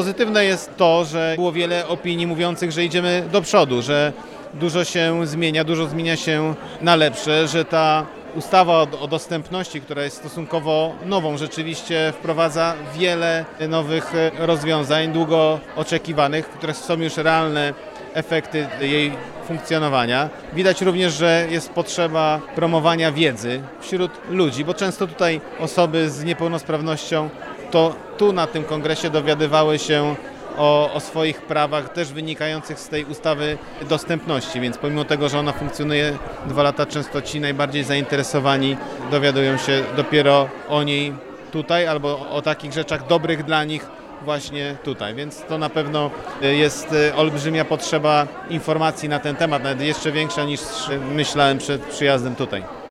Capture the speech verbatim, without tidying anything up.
Pozytywne jest to, że było wiele opinii mówiących, że idziemy do przodu, że dużo się zmienia, dużo zmienia się na lepsze, że ta ustawa o, o dostępności, która jest stosunkowo nową, rzeczywiście wprowadza wiele nowych rozwiązań, długo oczekiwanych, które są już realne efekty jej funkcjonowania. Widać również, że jest potrzeba promowania wiedzy wśród ludzi, bo często tutaj osoby z niepełnosprawnością to tu na tym kongresie dowiadywały się o, o swoich prawach też wynikających z tej ustawy dostępności, więc pomimo tego, że ona funkcjonuje dwa lata, często ci najbardziej zainteresowani dowiadują się dopiero o niej tutaj albo o takich rzeczach dobrych dla nich właśnie tutaj, więc to na pewno jest olbrzymia potrzeba informacji na ten temat, nawet jeszcze większa niż myślałem przed przyjazdem tutaj.